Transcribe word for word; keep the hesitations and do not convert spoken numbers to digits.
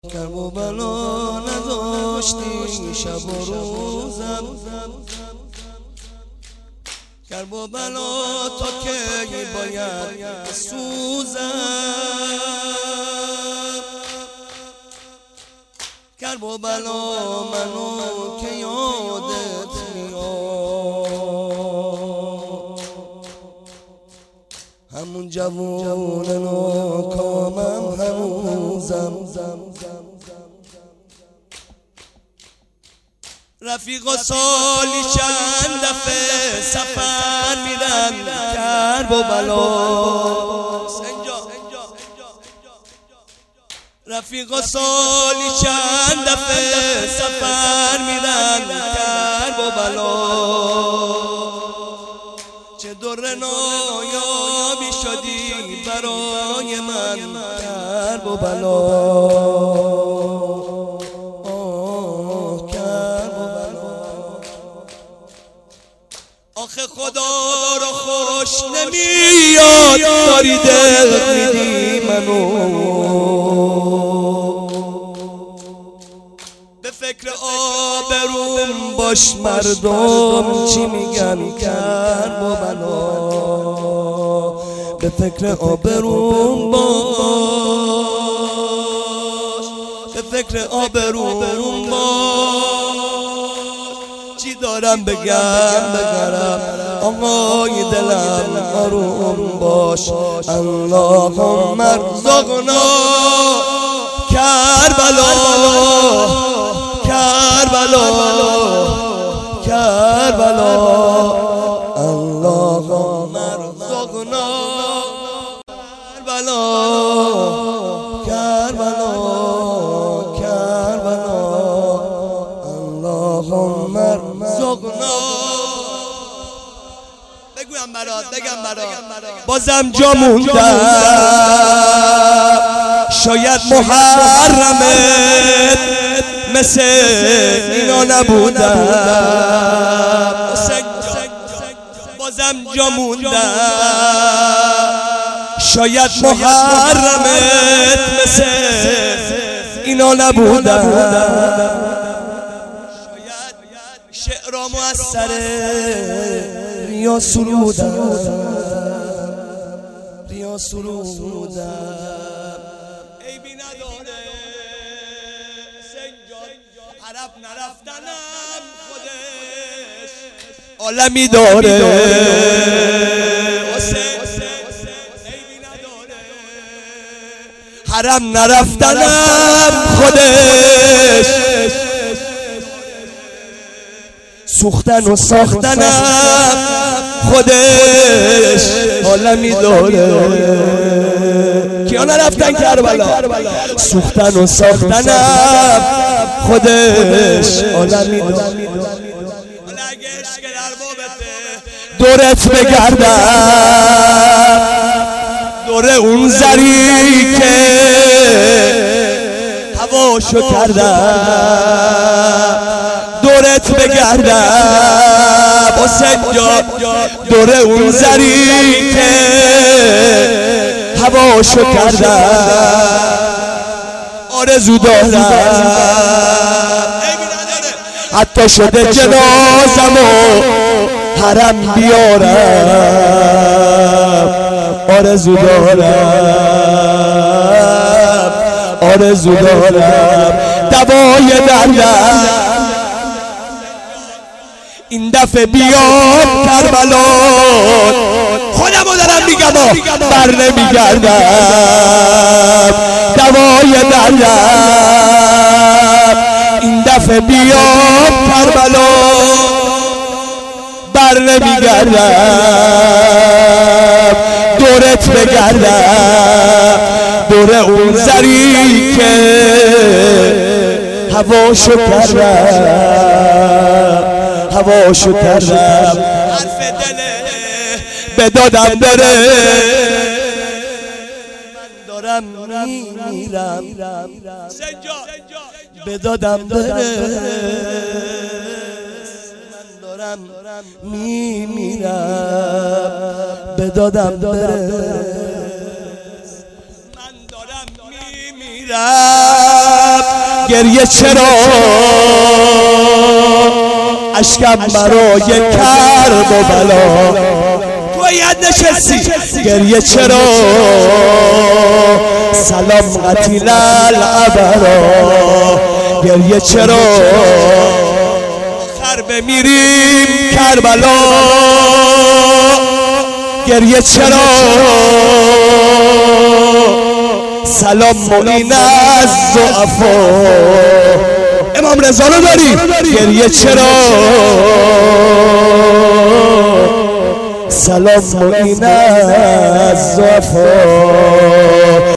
کرب و بلا نداشتی شب و روزم، کرب و بلا تا کی باید سوزم، کرب و بلا منو که یادت میاد، همون جوون ناکامم هنوزم، رفیقا سالی چند دفعه سفر میرن کرب و بلا، رفیقا سالی چند دفعه سفر میرن کرب و بلا، چه در نایابی شدی برای من کرب و بلا، آخه خدا رو خوش نمیاد داری دل میدی منو، به فکر آبروم باش مردم چی میگن کرب و بلا، به فکر آبروم باش، به فکر آبروم باش، چی دارم بگم بگرم آقای دلم آروم باش، اللهم ارزقنا کربلا کربلا کربلا، اللهم ارزقنا کربلا کربلا کربلا، اللهم ارزقنا. بگویم برات بگم برات بازم جا موندم، شاید محرمت مثل اینا نبودم، بازم جا موندم، شاید محرمت مثل اینا نبودم، شاید شعرامو از سر ریا سرودم ریا سرودم، عیبی نداره سنجان عرب نرفتنم خودش عالمی داره، عیبی نداره حرم نرفتنم خودش، سوختن و ساختنم خودش عالمی داره، کیا نرفتن کربلا، سوختن و ساختنم خودش عالمی داره، دورت بگردم دور اون زری که هواشو کردم، دورت بگردم حسین جان دور اون زری که هواشو کردم، آرزو دارم حتی شده جنازمو حرم بیارم، آرزو دارم آرزو دارم دوای دردم، این دفعه بیام کربلا، خودمو دارم میگم بر نمیگردم دوای دردم، این دفعه بیام کربلا بر نمیگردم، دورت بگردم دور اون زری که هواشو کردم هواشو کردم، حرف دله به دادم بره، من دارم میمیرم به دادم بره، من دارم میمیرم به دادم بره، من دارم میمیرم میرم گریه چرا اشکم برای کرب و بلا باید نشستی گریه چرا سلام قتیل العبرا گریه چرا آخر بمیریم کربلا گریه چرا سلام معین از ضعفا امام رضا رو داری گریه چرا سلام معین از ضعفا